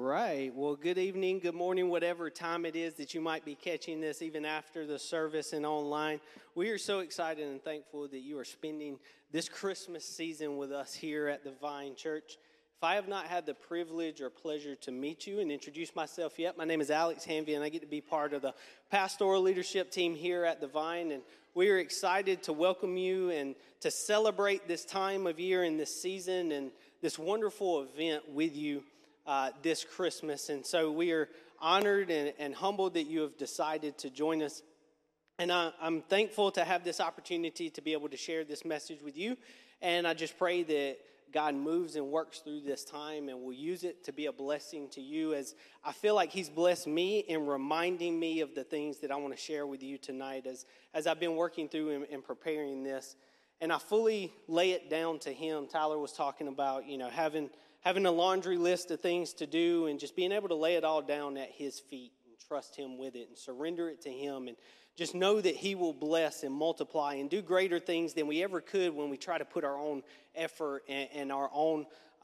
right. Well, good evening, good morning, whatever time it is that you might be catching this, even after the service and online. We are so excited and thankful that you are spending this Christmas season with us here at the Vine Church. If I have not had the privilege or pleasure to meet you and introduce myself yet, my name is Alex Hanvey, and I get to be part of the pastoral leadership team here at the Vine. And we are excited to welcome you and to celebrate this time of year and this season and this wonderful event with you this Christmas. And so we are honored and humbled that you have decided to join us. And I'm thankful to have this opportunity to be able to share this message with you. And I just pray that God moves and works through this time and will use it to be a blessing to you, as I feel like He's blessed me in reminding me of the things that I want to share with you tonight as I've been working through and preparing this. And I fully lay it down to Him. Tyler was talking about, having a laundry list of things to do and just being able to lay it all down at His feet and trust Him with it and surrender it to Him and just know that He will bless and multiply and do greater things than we ever could when we try to put our own effort and our own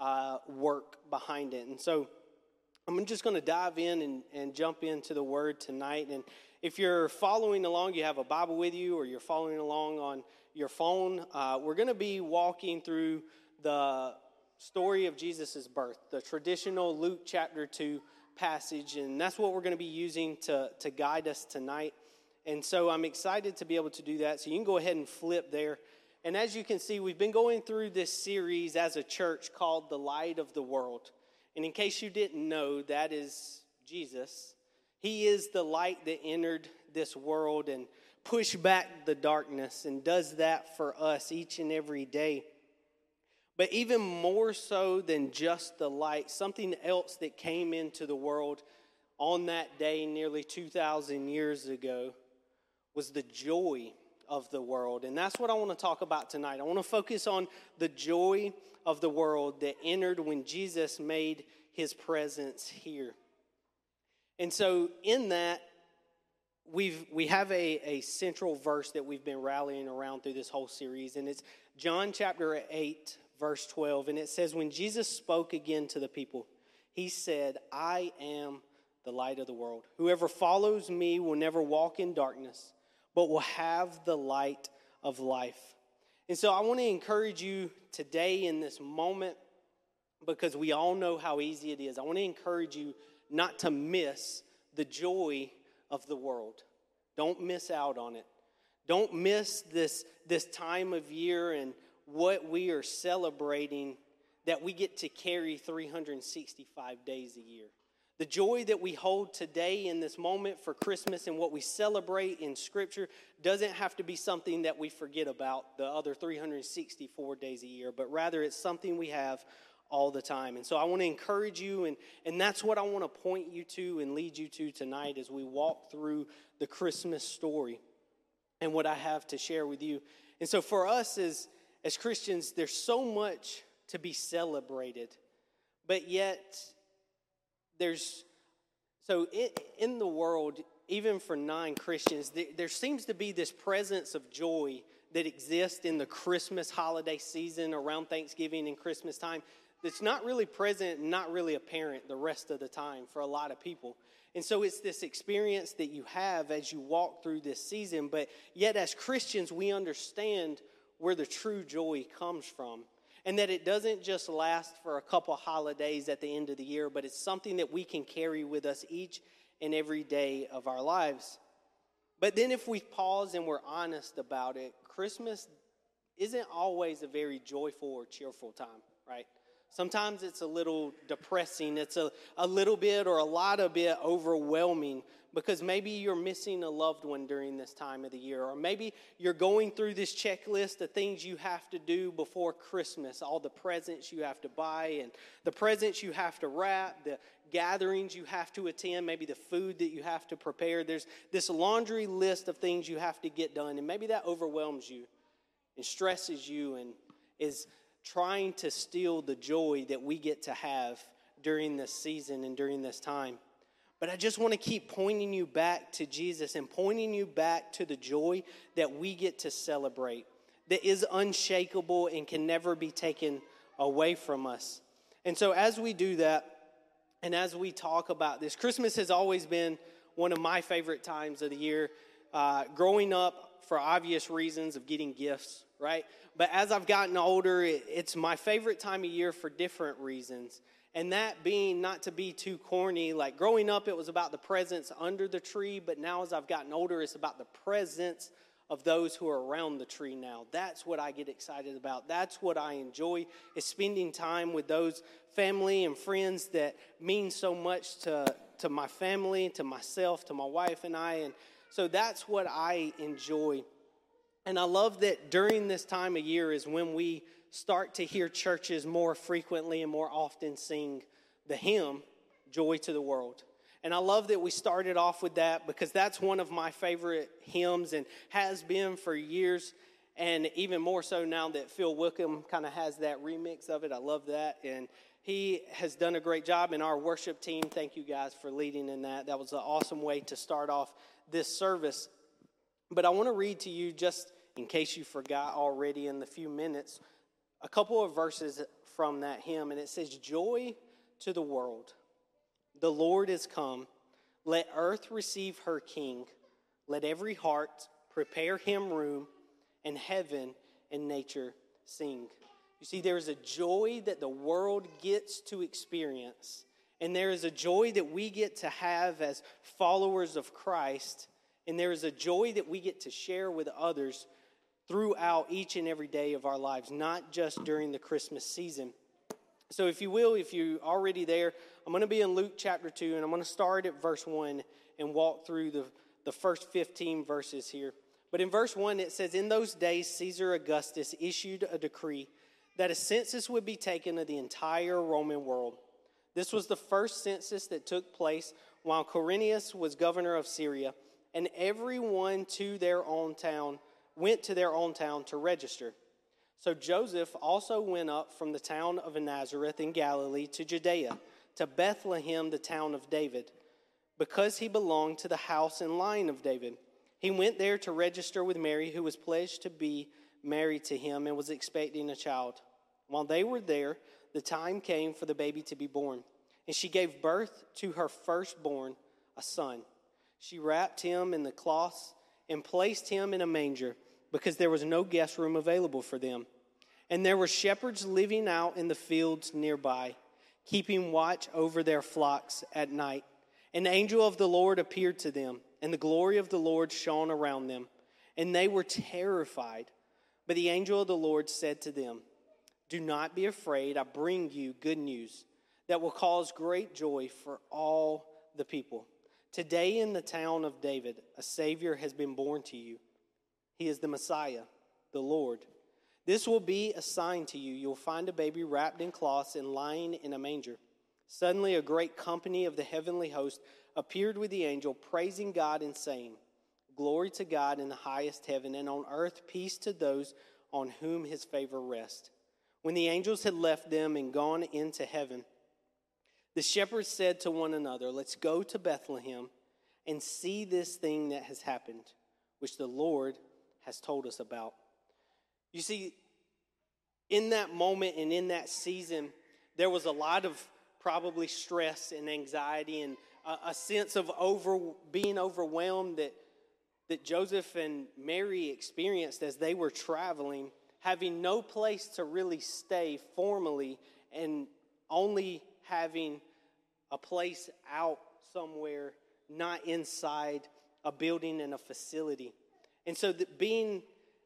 work behind it. And so I'm just going to dive in and jump into the Word tonight. And if you're following along, you have a Bible with you, or you're following along on your phone, we're going to be walking through the story of Jesus' birth, the traditional Luke chapter 2 passage, and that's what we're going to be using to guide us tonight. And so I'm excited to be able to do that. So you can go ahead and flip there. And as you can see, we've been going through this series as a church called The Light of the World. And in case you didn't know, that is Jesus. He is the light that entered this world and pushed back the darkness and does that for us each and every day. But even more so than just the light, something else that came into the world on that day nearly 2,000 years ago was the joy of the world. And that's what I want to talk about tonight. I want to focus on the joy of the world that entered when Jesus made His presence here. And so in that, we have a central verse that we've been rallying around through this whole series, and it's John chapter 8, verse 12, and it says, when Jesus spoke again to the people, He said, I am the light of the world. Whoever follows me will never walk in darkness, but will have the light of life. And so I want to encourage you today in this moment, because we all know how easy it is. I want to encourage you not to miss the joy of the world. Don't miss out on it. Don't miss this time of year and what we are celebrating that we get to carry 365 days a year. The joy that we hold today in this moment for Christmas and what we celebrate in Scripture doesn't have to be something that we forget about the other 364 days a year, but rather it's something we have all the time. And so I want to encourage you, and that's what I want to point you to and lead you to tonight as we walk through the Christmas story and what I have to share with you. And so for us as Christians, there's so much to be celebrated, but yet in the world, even for non-Christians, there seems to be this presence of joy that exists in the Christmas holiday season around Thanksgiving and Christmas time that's not really present and not really apparent the rest of the time for a lot of people. And so it's this experience that you have as you walk through this season, but yet as Christians, we understand where the true joy comes from. And that it doesn't just last for a couple holidays at the end of the year, but it's something that we can carry with us each and every day of our lives. But then if we pause and we're honest about it, Christmas isn't always a very joyful or cheerful time, right? Sometimes it's a little depressing. It's a little bit or a lot of bit overwhelming because maybe you're missing a loved one during this time of the year, or maybe you're going through this checklist of things you have to do before Christmas, all the presents you have to buy and the presents you have to wrap, the gatherings you have to attend, maybe the food that you have to prepare. There's this laundry list of things you have to get done, and maybe that overwhelms you and stresses you and is trying to steal the joy that we get to have during this season and during this time. But I just want to keep pointing you back to Jesus and pointing you back to the joy that we get to celebrate, that is unshakable and can never be taken away from us. And so as we do that, And as we talk about this, Christmas has always been one of my favorite times of the year. Growing up, for obvious reasons of getting gifts, right? But as I've gotten older, it's my favorite time of year for different reasons. And that being, not to be too corny, like growing up, it was about the presents under the tree. But now as I've gotten older, it's about the presence of those who are around the tree now. That's what I get excited about. That's what I enjoy, is spending time with those family and friends that mean so much to my family, to myself, to my wife and I. And so that's what I enjoy. And I love that during this time of year is when we start to hear churches more frequently and more often sing the hymn, Joy to the World. And I love that we started off with that because that's one of my favorite hymns and has been for years. And even more so now that Phil Wickham kind of has that remix of it. I love that. And he has done a great job. And our worship team, thank you guys for leading in that. That was an awesome way to start off this service. But I want to read to you, just in case you forgot already in the few minutes, a couple of verses from that hymn. And it says, "Joy to the world. The Lord is come. Let earth receive her King. Let every heart prepare him room, and heaven and nature sing." You see, there is a joy that the world gets to experience, and there is a joy that we get to have as followers of Christ, and there is a joy that we get to share with others throughout each and every day of our lives, not just during the Christmas season. So if you will, if you're already there, I'm going to be in Luke chapter 2, and I'm going to start at verse 1 and walk through the first 15 verses here. But in verse 1, it says, "In those days, Caesar Augustus issued a decree that a census would be taken of the entire Roman world. This was the first census that took place while Quirinius was governor of Syria, and everyone went to their own town to register. So Joseph also went up from the town of Nazareth in Galilee to Judea, to Bethlehem, the town of David, because he belonged to the house and line of David. He went there to register with Mary, who was pledged to be married to him and was expecting a child. While they were there, the time came for the baby to be born, and she gave birth to her firstborn, a son. She wrapped him in the cloths and placed him in a manger, because there was no guest room available for them. And there were shepherds living out in the fields nearby, keeping watch over their flocks at night. An angel of the Lord appeared to them, and the glory of the Lord shone around them, and they were terrified. But the angel of the Lord said to them, 'Do not be afraid. I bring you good news that will cause great joy for all the people. Today in the town of David, a Savior has been born to you. He is the Messiah, the Lord. This will be a sign to you. You'll find a baby wrapped in cloths and lying in a manger.' Suddenly a great company of the heavenly host appeared with the angel, praising God and saying, 'Glory to God in the highest heaven, and on earth peace to those on whom his favor rests.' When the angels had left them and gone into heaven, the shepherds said to one another, 'Let's go to Bethlehem and see this thing that has happened, which the Lord has told us about.'" You see, in that moment and in that season, there was a lot of probably stress and anxiety and a sense of being overwhelmed that Joseph and Mary experienced as they were traveling, having no place to really stay formally and only having a place out somewhere, not inside a building and a facility. And so being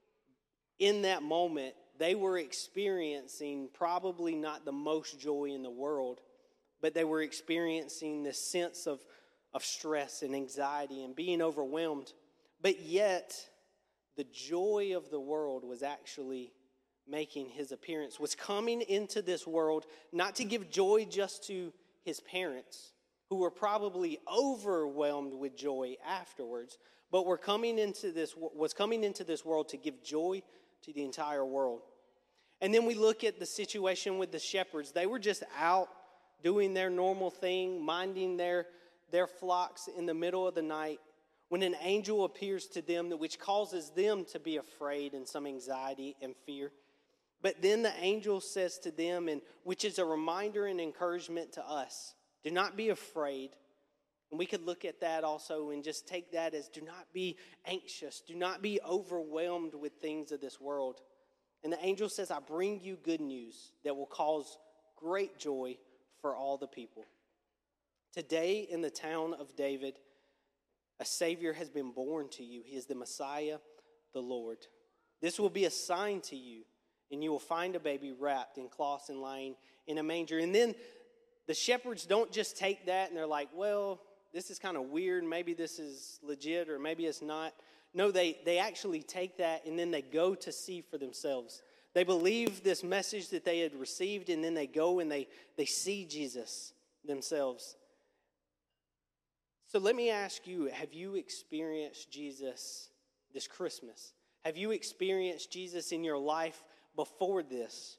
in that moment, they were experiencing probably not the most joy in the world, but they were experiencing this sense of stress and anxiety and being overwhelmed. But yet, the joy of the world was actually making his appearance, was coming into this world not to give joy just to his parents, who were probably overwhelmed with joy afterwards, but was coming into this world to give joy to the entire world. And then we look at the situation with the shepherds. They were just out doing their normal thing, minding their flocks in the middle of the night, when an angel appears to them, which causes them to be afraid and some anxiety and fear. But then the angel says to them, and which is a reminder and encouragement to us, Do not be afraid. And we could look at that also and just take that as do not be anxious. Do not be overwhelmed with things of this world. And the angel says, I bring you good news that will cause great joy for all the people. Today in the town of David, a Savior has been born to you. He is the Messiah, the Lord. This will be a sign to you, and you will find a baby wrapped in cloths and lying in a manger. And then the shepherds don't just take that and they're like, well, this is kind of weird. Maybe this is legit or maybe it's not. No, they actually take that and then they go to see for themselves. They believe this message that they had received, and then they go and they see Jesus themselves. So let me ask you, have you experienced Jesus this Christmas? Have you experienced Jesus in your life before this?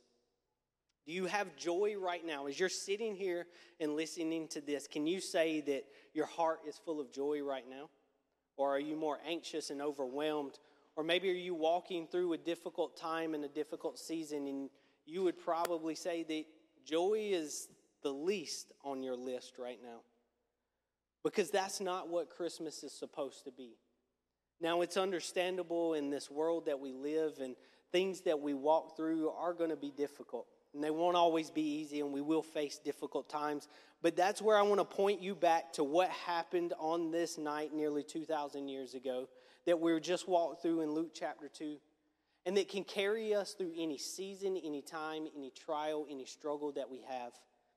Do you have joy right now? As you're sitting here and listening to this, can you say that your heart is full of joy right now? Or are you more anxious and overwhelmed? Or maybe are you walking through a difficult time and a difficult season, and you would probably say that joy is the least on your list right now. Because that's not what Christmas is supposed to be. Now, it's understandable in this world that we live, and things that we walk through are going to be difficult. And they won't always be easy, and we will face difficult times. But that's where I want to point you back to what happened on this night nearly 2,000 years ago that we were just walked through in Luke chapter 2. And that can carry us through any season, any time, any trial, any struggle that we have.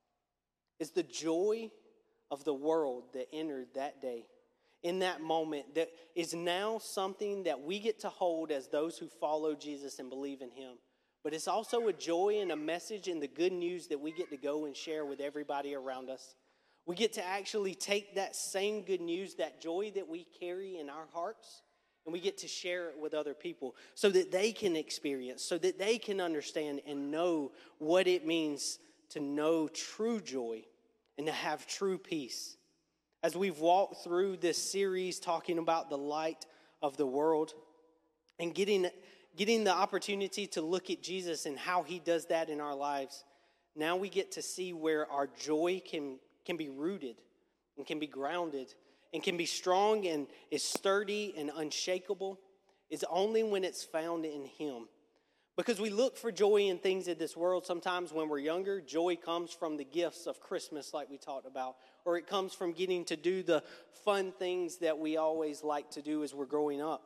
Is the joy of the world that entered that day, in that moment, that is now something that we get to hold as those who follow Jesus and believe in Him. But it's also a joy and a message and the good news that we get to go and share with everybody around us. We get to actually take that same good news, that joy that we carry in our hearts, and we get to share it with other people so that they can experience, so that they can understand and know what it means to know true joy and to have true peace. As we've walked through this series talking about the light of the world and getting the opportunity to look at Jesus and how He does that in our lives, now we get to see where our joy can be rooted and can be grounded and can be strong and is sturdy and unshakable. It's only when it's found in Him. Because we look for joy in things in this world. Sometimes when we're younger, joy comes from the gifts of Christmas like we talked about. Or it comes from getting to do the fun things that we always like to do as we're growing up.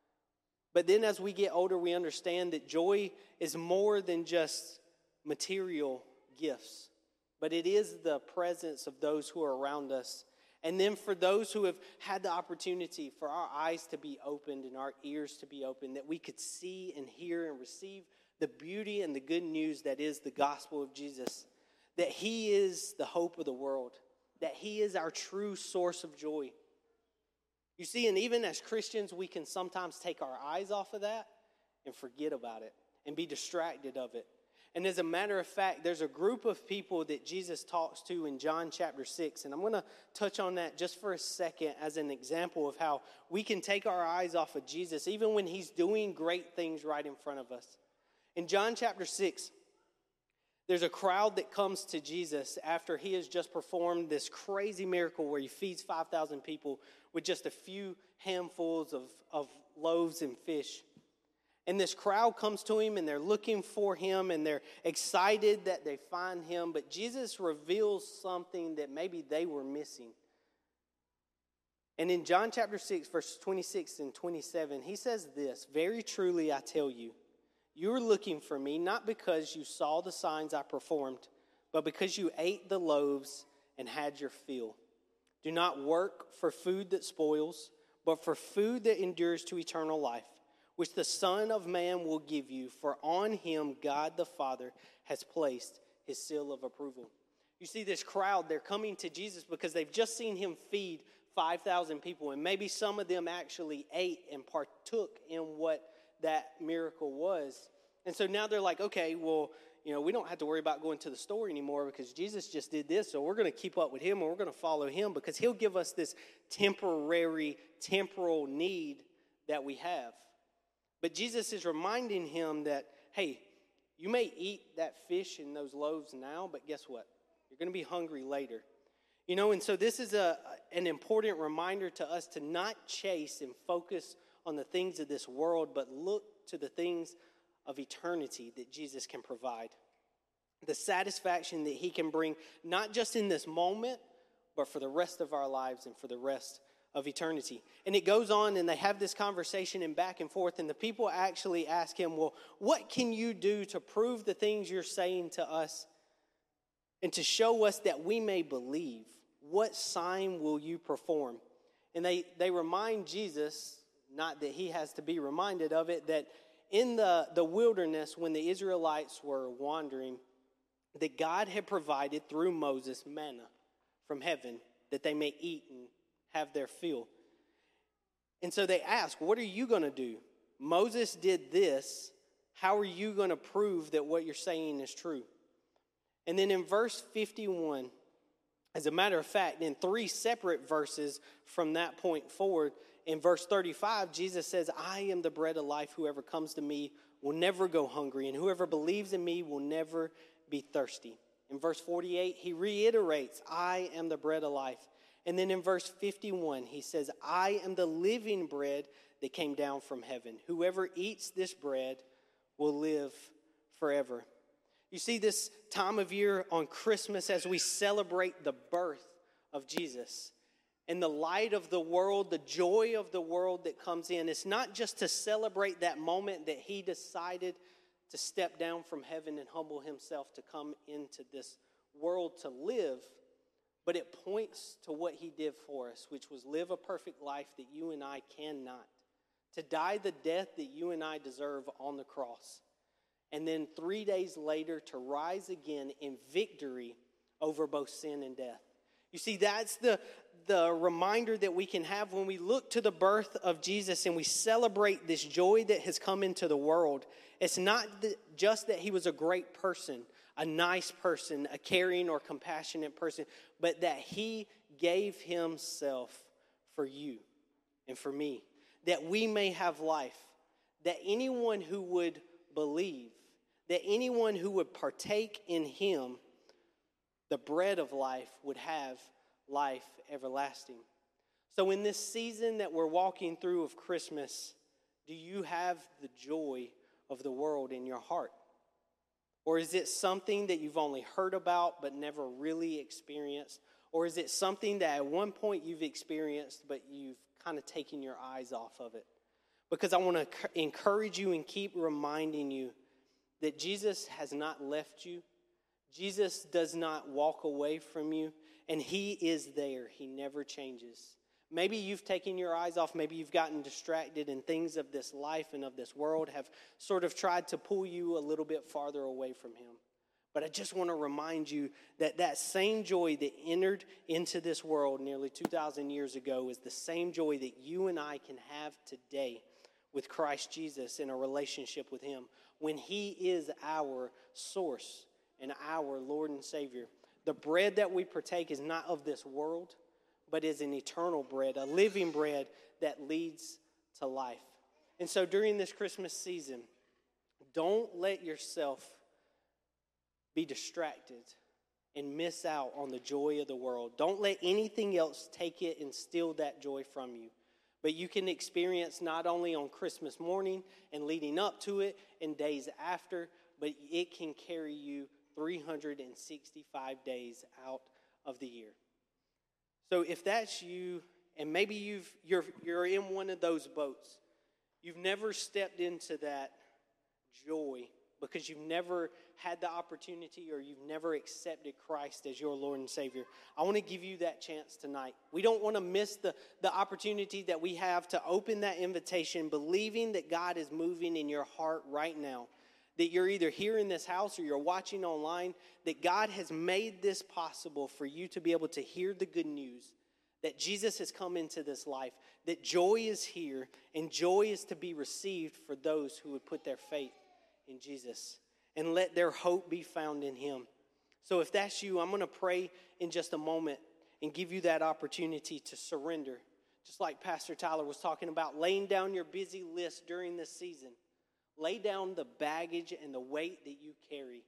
But then as we get older, we understand that joy is more than just material gifts. But it is the presence of those who are around us. And then for those who have had the opportunity for our eyes to be opened and our ears to be opened, that we could see and hear and receive the beauty and the good news that is the gospel of Jesus. That He is the hope of the world. That He is our true source of joy. You see, and even as Christians, we can sometimes take our eyes off of that and forget about it and be distracted of it. And as a matter of fact, there's a group of people that Jesus talks to in John chapter 6. And I'm going to touch on that just for a second as an example of how we can take our eyes off of Jesus even when He's doing great things right in front of us. In John chapter 6, there's a crowd that comes to Jesus after He has just performed this crazy miracle where He feeds 5,000 people with just a few handfuls of loaves and fish. And this crowd comes to Him and they're looking for Him and they're excited that they find Him. But Jesus reveals something that maybe they were missing. And in John chapter 6, verses 26 and 27, He says this, "Very truly I tell you, you are looking for me not because you saw the signs I performed, but because you ate the loaves and had your fill. Do not work for food that spoils, but for food that endures to eternal life, which the Son of Man will give you, for on Him God the Father has placed His seal of approval." You see this crowd, they're coming to Jesus because they've just seen Him feed 5,000 people, and maybe some of them actually ate and partook in what that miracle was. And so now they're like, okay, well, we don't have to worry about going to the store anymore because Jesus just did this, so we're going to keep up with Him and we're going to follow Him because He'll give us this temporal need that we have. But Jesus is reminding him that, hey, you may eat that fish and those loaves now, but guess what? You're going to be hungry later. And so this is an important reminder to us to not chase and focus on the things of this world, but look to the things of eternity that Jesus can provide. The satisfaction that he can bring, not just in this moment, but for the rest of our lives and for the rest of eternity. And it goes on, and they have this conversation and back and forth, and the people actually ask him, well, what can you do to prove the things you're saying to us and to show us that we may believe? What sign will you perform? And they remind Jesus, not that he has to be reminded of it, that in the wilderness when the Israelites were wandering, that God had provided through Moses manna from heaven that they may eat and have their fill. And so they ask, what are you going to do? Moses did this. How are you going to prove that what you're saying is true? And then in verse 51, as a matter of fact, in 3 separate verses from that point forward, in verse 35, Jesus says, I am the bread of life. Whoever comes to me will never go hungry, and whoever believes in me will never be thirsty. In verse 48, he reiterates, I am the bread of life. And then in verse 51, he says, I am the living bread that came down from heaven. Whoever eats this bread will live forever. You see, this time of year on Christmas, as we celebrate the birth of Jesus and the light of the world, the joy of the world that comes in, it's not just to celebrate that moment that he decided to step down from heaven and humble himself to come into this world to live, but it points to what he did for us, which was live a perfect life that you and I cannot, to die the death that you and I deserve on the cross, and then 3 days later to rise again in victory over both sin and death. You see, that's the reminder that we can have when we look to the birth of Jesus and we celebrate this joy that has come into the world. It's not just that he was a great person, a nice person, a caring or compassionate person, but that he gave himself for you and for me, that we may have life, that anyone who would believe, that anyone who would partake in him, the bread of life, would have life everlasting. So in this season that we're walking through of Christmas, do you have the joy of the world in your heart? Or is it something that you've only heard about but never really experienced? Or is it something that at one point you've experienced but you've kind of taken your eyes off of it? Because I want to encourage you and keep reminding you that Jesus has not left you. Jesus does not walk away from you, and he is there. He never changes. Maybe you've taken your eyes off. Maybe you've gotten distracted, and things of this life and of this world have sort of tried to pull you a little bit farther away from him. But I just want to remind you that that same joy that entered into this world nearly 2,000 years ago is the same joy that you and I can have today with Christ Jesus in a relationship with him, when he is our source and our Lord and Savior. The bread that we partake is not of this world, but is an eternal bread, a living bread that leads to life. And so during this Christmas season, don't let yourself be distracted and miss out on the joy of the world. Don't let anything else take it and steal that joy from you. But you can experience not only on Christmas morning and leading up to it and days after, but it can carry you 365 days out of the year. So if that's you, and maybe you're in one of those boats, you've never stepped into that joy because you've never had the opportunity or you've never accepted Christ as your Lord and Savior, I want to give you that chance tonight. We don't want to miss the opportunity that we have to open that invitation, believing that God is moving in your heart right now, that you're either here in this house or you're watching online, that God has made this possible for you to be able to hear the good news, that Jesus has come into this life, that joy is here, and joy is to be received for those who would put their faith in Jesus and let their hope be found in him. So if that's you, I'm going to pray in just a moment and give you that opportunity to surrender. Just like Pastor Tyler was talking about, laying down your busy list during this season. Lay down the baggage and the weight that you carry.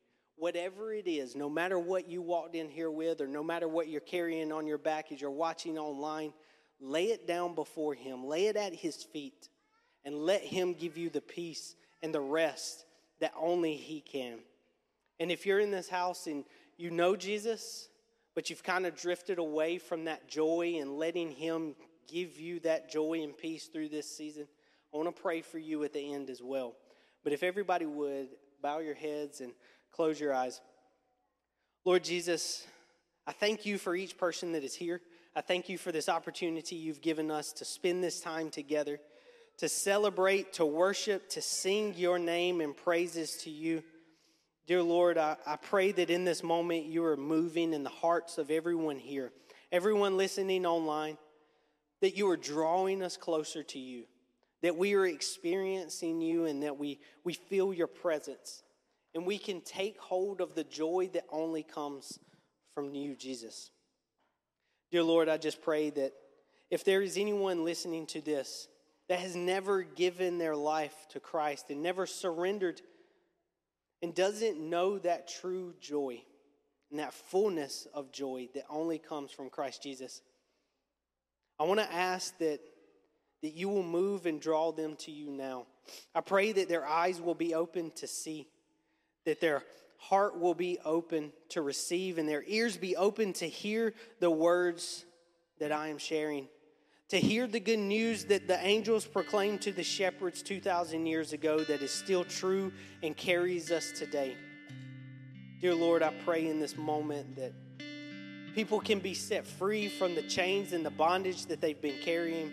whatever it is, no matter what you walked in here with or no matter what you're carrying on your back as you're watching online, lay it down before him. Lay it at his feet and let him give you the peace and the rest that only he can. And if you're in this house and you know Jesus, but you've kind of drifted away from that joy and letting him give you that joy and peace through this season, I want to pray for you at the end as well. But if everybody would, bow your heads and close your eyes. Lord Jesus, I thank you for each person that is here. I thank you for this opportunity you've given us to spend this time together, to celebrate, to worship, to sing your name and praises to you. Dear Lord, I pray that in this moment you are moving in the hearts of everyone here, everyone listening online, that you are drawing us closer to you, that we are experiencing you and that we feel your presence. And we can take hold of the joy that only comes from you, Jesus. Dear Lord, I just pray that if there is anyone listening to this that has never given their life to Christ and never surrendered and doesn't know that true joy and that fullness of joy that only comes from Christ Jesus, I want to ask that you will move and draw them to you now. I pray that their eyes will be open to see, that their heart will be open to receive, and their ears be open to hear the words that I am sharing, to hear the good news that the angels proclaimed to the shepherds 2,000 years ago that is still true and carries us today. Dear Lord, I pray in this moment that people can be set free from the chains and the bondage that they've been carrying,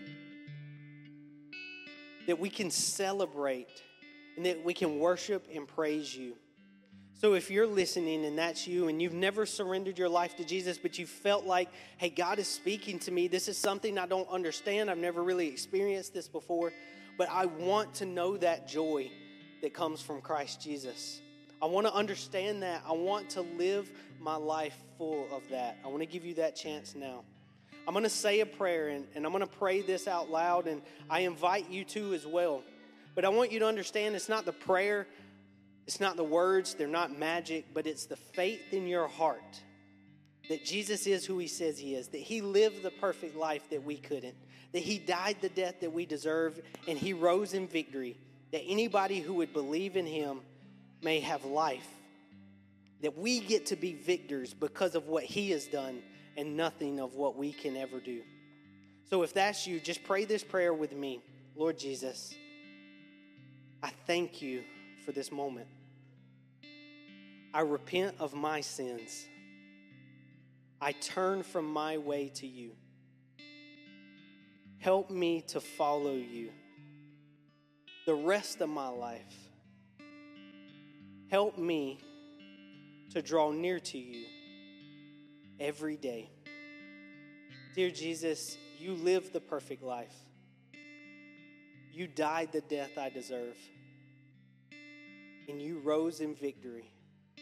that we can celebrate and that we can worship and praise you. So if you're listening and that's you and you've never surrendered your life to Jesus, but you felt like, hey, God is speaking to me. This is something I don't understand. I've never really experienced this before, but I want to know that joy that comes from Christ Jesus. I want to understand that. I want to live my life full of that. I want to give you that chance now. I'm going to say a prayer and I'm going to pray this out loud, and I invite you to as well. But I want you to understand it's not the prayer, it's not the words, they're not magic, but it's the faith in your heart that Jesus is who he says he is, that he lived the perfect life that we couldn't, that he died the death that we deserve, and he rose in victory, that anybody who would believe in him may have life, that we get to be victors because of what he has done and nothing of what we can ever do. So if that's you, just pray this prayer with me. Lord Jesus, I thank you for this moment. I repent of my sins. I turn from my way to you. Help me to follow you the rest of my life. Help me to draw near to you every day. Dear Jesus, you lived the perfect life. You died the death I deserve. And you rose in victory.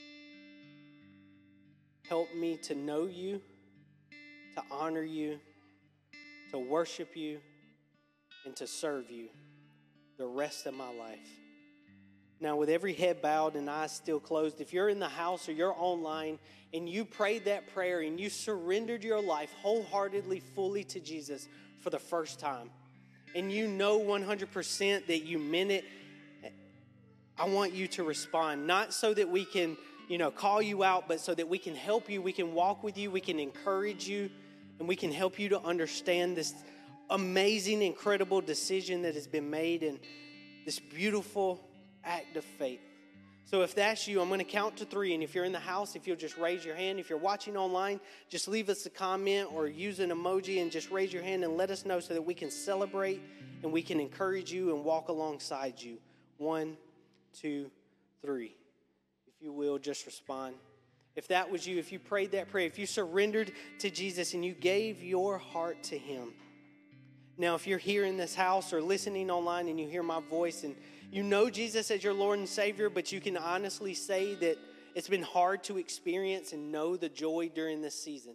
Help me to know you, to honor you, to worship you, and to serve you the rest of my life. Now, with every head bowed and eyes still closed, if you're in the house or you're online and you prayed that prayer and you surrendered your life wholeheartedly, fully to Jesus for the first time, and you know 100% that you meant it, I want you to respond, not so that we can call you out, but so that we can help you, we can walk with you, we can encourage you, and we can help you to understand this amazing, incredible decision that has been made and this beautiful act of faith. So if that's you, I'm going to count to 3, and if you're in the house, if you'll just raise your hand. If you're watching online, just leave us a comment or use an emoji and just raise your hand and let us know so that we can celebrate and we can encourage you and walk alongside you. 1, 2, 3. If you will, just respond. If that was you, if you prayed that prayer, if you surrendered to Jesus and you gave your heart to him. Now, if you're here in this house or listening online and you hear my voice and you know Jesus as your Lord and Savior, but you can honestly say that it's been hard to experience and know the joy during this season,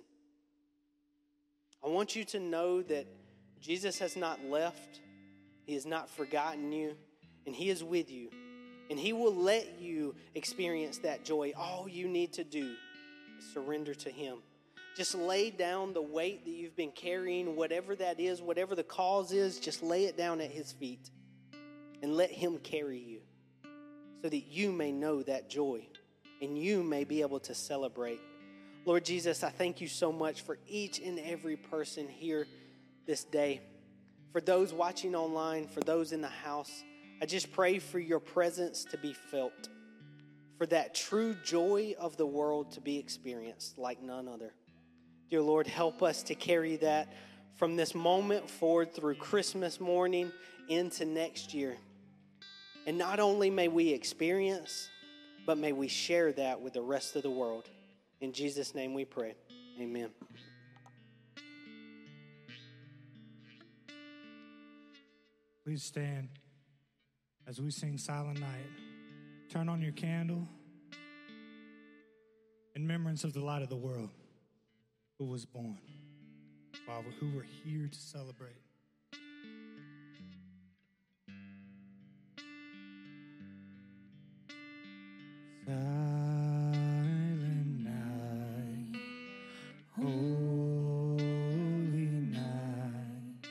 I want you to know that Jesus has not left. He has not forgotten you, and he is with you. And He will let you experience that joy. All you need to do is surrender to Him. Just lay down the weight that you've been carrying, whatever that is, whatever the cause is, just lay it down at His feet and let Him carry you so that you may know that joy and you may be able to celebrate. Lord Jesus, I thank you so much for each and every person here this day. For those watching online, for those in the house, I just pray for your presence to be felt, for that true joy of the world to be experienced like none other. Dear Lord, help us to carry that from this moment forward through Christmas morning into next year. And not only may we experience, but may we share that with the rest of the world. In Jesus' name we pray. Amen. Please stand as we sing Silent Night. Turn on your candle in remembrance of the light of the world who was born, while who were here to celebrate. Silent night, holy night,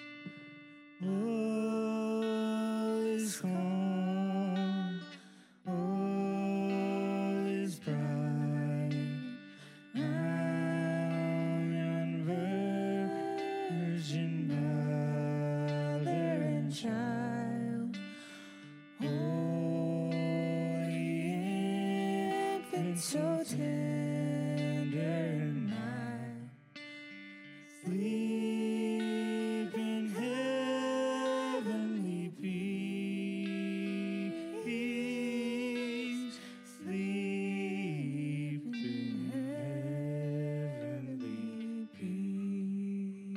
all is calm, all is bright, round yon virgin mother and child, so tender and mild, sleep in heavenly peace, sleep in heavenly peace.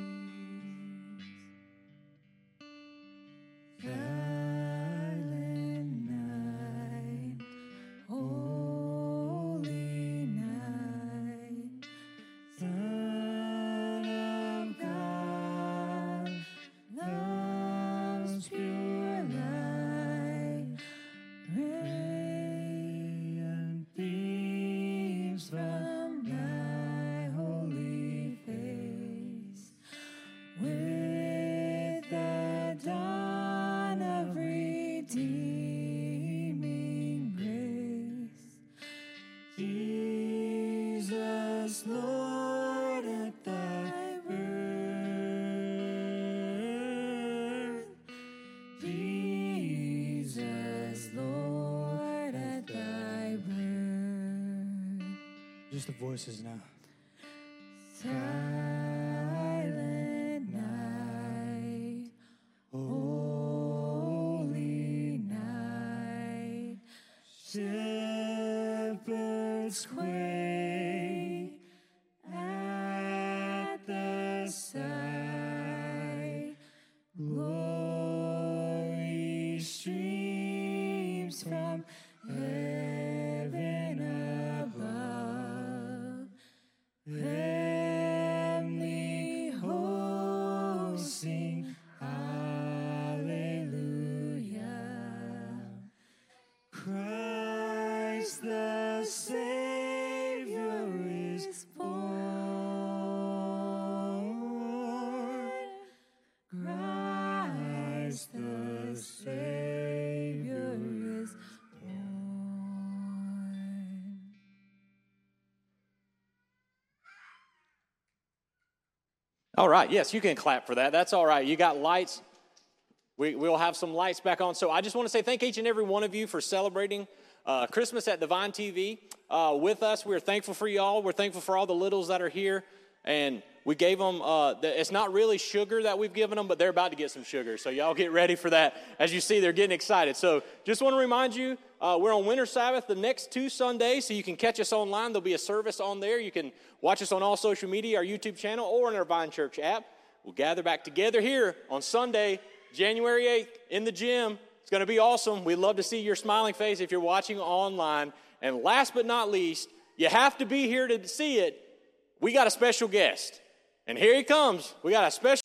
Silent night, Son of God, love's pure light, radiant beams from thy holy face, with the dawn of redeeming grace. Jesus, Lord, at thy birth. Jesus, Lord, at thy birth. Just the voices now. Silent night, holy night, shepherds quake at the sight, glory streams from heaven above, heavenly hosts sing hallelujah. Christ the Savior is born. Christ the Savior is born. All right, yes, you can clap for that. That's all right. You got lights. We'll have some lights back on. So I just want to say thank each and every one of you for celebrating Christmas at Divine TV with us. We're thankful for y'all. We're thankful for all the littles that are here. And we gave them, it's not really sugar that we've given them, but they're about to get some sugar. So y'all get ready for that. As you see, they're getting excited. So just want to remind you, we're on Winter Sabbath the next 2 Sundays, so you can catch us online. There'll be a service on there. You can watch us on all social media, our YouTube channel, or in our Vine Church app. We'll gather back together here on Sunday, January 8th, in the gym. It's going to be awesome. We'd love to see your smiling face if you're watching online. And last but not least, you have to be here to see it. We got a special guest. And here he comes. We got a special